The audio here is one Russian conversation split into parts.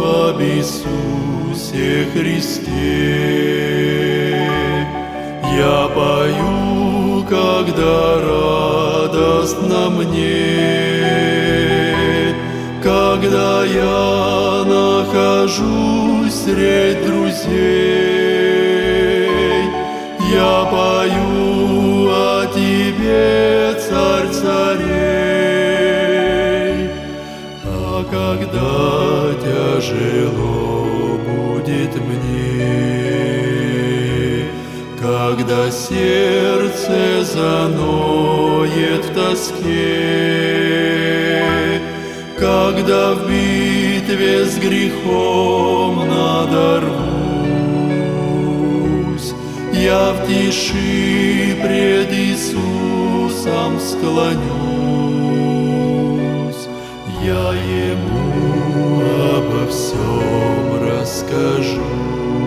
об Иисусе Христе. Я пою, когда радостно мне, когда я нахожусь средь друзей. Я пою о Тебе, Царь царей. А когда тяжело будет мне, когда сердце заноет в тоске, когда в битве с грехом надорвусь, я в тиши пред Иисусом склонюсь, я Ему обо всем расскажу,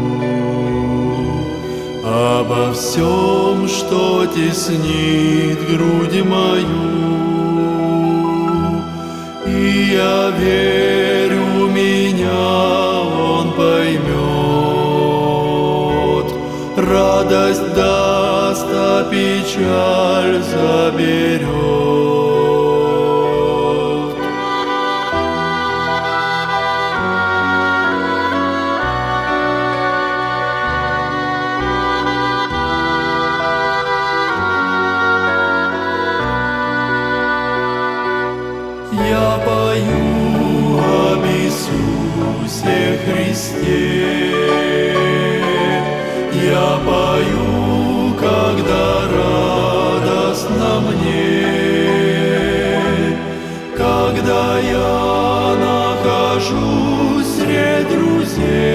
обо всем, что теснит грудь мою. И я верю, меня Он поймет, радость даст, а печаль заберет. Я пою об Иисусе Христе. Я пою, когда радостно мне, когда я нахожусь средь друзей.